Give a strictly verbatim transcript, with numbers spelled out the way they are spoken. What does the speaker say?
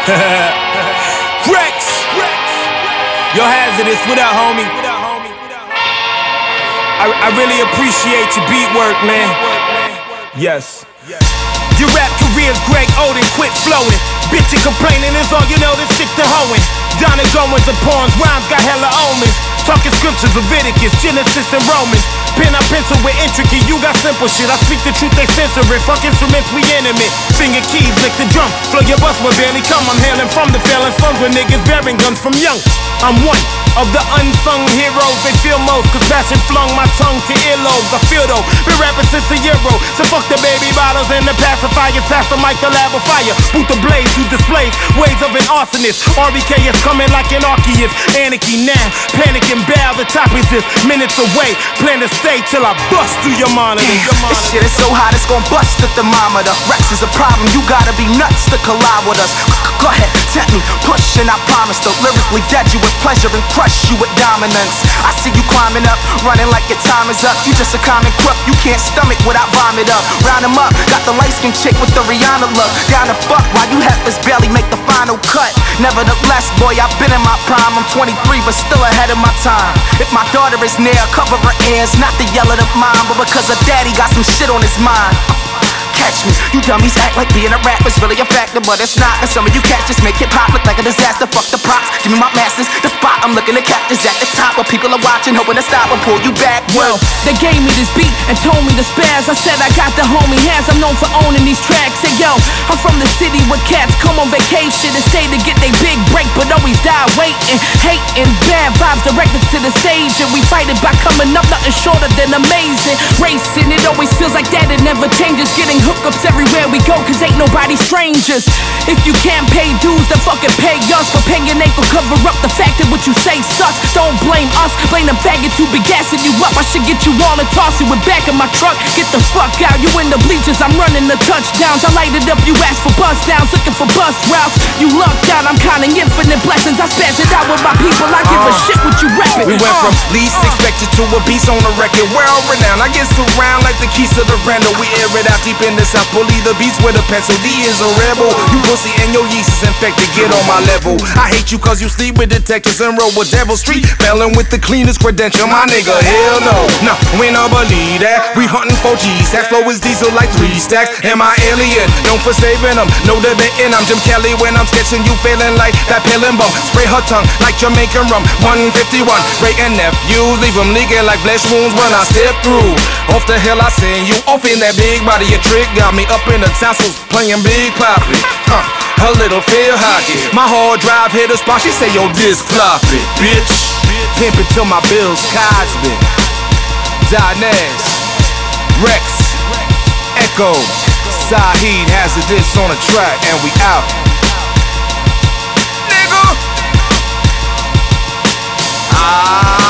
Rex! Yo, Hazardous, what up, homie? I, I really appreciate your beat work, man. Yes. Your rap career's Greg Oden, quit flowing. Bitchin' complaining is all you know, then stick to hoeing. Donna Goins and pawns, rhymes got hella omens. Talking scriptures, Leviticus, Genesis and Romans. Pen I pencil with intricate, you got simple shit. I speak the truth, they censor it. Fuck instruments, we intimate. Finger keys, lick the drum. Flow your bus will barely come. I'm hailing from the failing sons with niggas bearing guns from young. I'm one of the unsung heroes they feel most, cause passion flung my tongue to earlobes. I feel though, been rapping since a year old. So fuck the baby bottles and the pacifiers. Pass the mic, the lab of fire. Boot the blaze, who displays ways of an arsonist. R B K is coming like an Arceus. Anarchy now, panic and bail. The top is just minutes away. Plan to stay till I bust through your monitor. This shit is so hot, it's gon' bust the thermometer. Rex is a problem, you gotta be nuts to collide with us. Go ahead, tempt me, push, and I promise to lyrically dead you with pleasure and crush you with dominance. I see you climbing up, running like your time is up. You just a common crook, you can't stomach what I vomit up. Round him up, got the light-skinned chick with the Rihanna look. Down to fuck while you heifers barely make the final cut. Nevertheless, boy, I've been in my prime. I'm twenty-three, but still ahead of my time. If my daughter is near, cover her ears, not to yell at her mom, but because her daddy got some shit on his mind. Catch me, you dummies act like being a rapper's really a factor, but it's not. And some of you cats just make hip hop look like a disaster. Fuck the props, give me my masters. The spot I'm looking to capture is at the top, where people are watching, hoping to stop and pull you back. Yo, they gave me this beat and told me to spaz. I said I got the homie hands, I'm known for owning these tracks. Say yo, I'm from the city where cats come on vacation and stay to get they big break, but always die waiting, hating. Bad vibes directed to the stage, and we fight it by coming up nothing shorter than amazing. Racing, it always feels like that, it never changes. Getting hookups everywhere we go, cause ain't nobody strangers. If you can't pay dues, then fucking pay us. But paying ain't gon' cover up the fact that what you say sucks. Don't blame us, blame the faggot who be gassing you up. I should get you all and toss you in back of my truck. Get the fuck out, you in the bleachers, I'm running the touchdowns. I light it up, you ask for bus downs, looking for bus routes. You lucked out, I'm counting infinite blessings. I spaz it out with my people, I give a shit what you reppin'. We went uh. from least expected to a beast on the record. World renowned, I get around like the keys to the rental. We air it out deep in the south. Bully the beats with a pencil, D is a rebel. You pussy and your yeast is infected, get on my level. I hate you cause you sleep with detectives and roll with Devil Street. Fellin' with the cleanest credential, my nigga, hell no. Nah, we don't believe that. We hunting for G's, that flow is diesel like three stacks. Am I alien? Known for saving them, no debating. I'm Jim Kelly when I'm sketching you feeling like that pill and bum. Spray her tongue like Jamaican rum. one fifty-one, Ray and nephews, leave them leaking like flesh wounds when I step through. Off the hill I send you, off in that big body, your trick got me up in the tassels, playing Big Poppy. Huh, a little field hockey. My hard drive hit a spot, she say, yo, this floppy, bitch. Pimpin' till my bills Cosby. Dinez, Rex, Echo, Saheed has a dish on the track, and we out. Nigga. Ah.